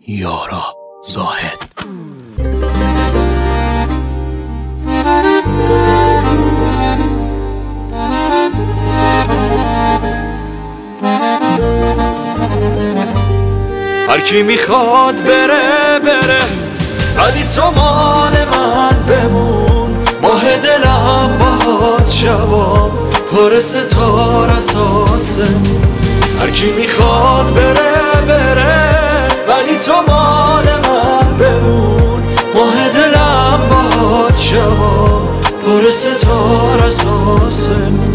یارا زاهد. هر کی میخواد بره بره، ولی تو مال من بمون. ماه دلم باهات شبا پر ستاره اساسمون. هر کی میخواد بره بره، ولی تو مال من بمون. ماه دلم باهات شبا پر ستاره اساسمون.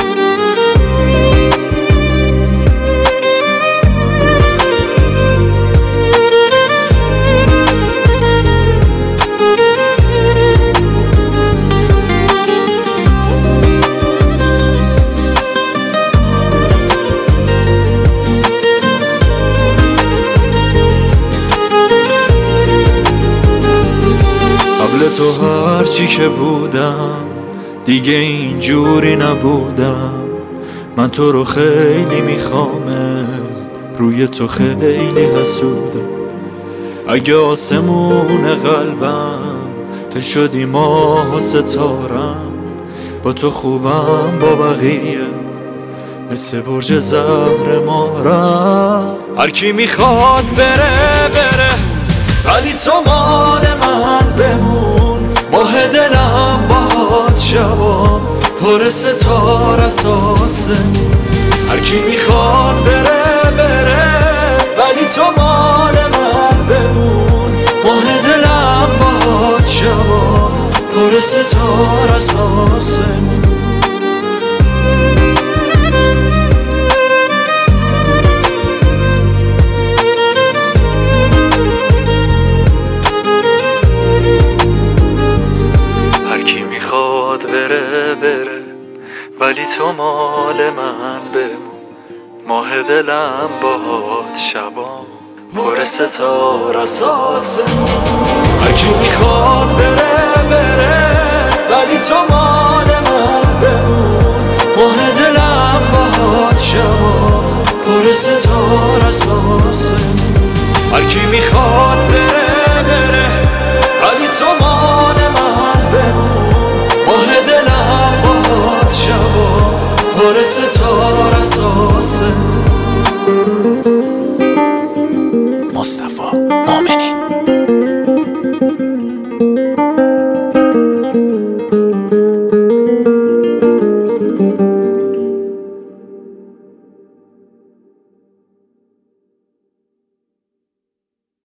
قبل تو هرچی که بودم دیگه اینجوری نبودم. من تو رو خیلی میخوامه، روی تو خیلی حسودم. اگه آسمون قلبم تو شدی ماه و ستارم، با تو خوبم با بقیه مثل برج زهر مارم. هر کی میخواد بره بره، ولی تو مال من بمون. ماه دلم باهات شبا پر ستاره اساسمون. هر کی میخواد بره بره، ولی تو مال من بمون. ماه دلم باهات شبا پر ستاره اساسمون. بره بره، ولی تو مال من بمون. ماه دلم باهات شبا پر ستاره اساسمون. هر کی میخواد بره بره، ولی تو مال من بمون. ماه دلم باهات شبا پر ستاره اساسمون. هر کی میخواد بره بره، ولی تو مال من بمون. ماه دلم باهات شبا پر ستاره اساسمون. مصطفی مومنی.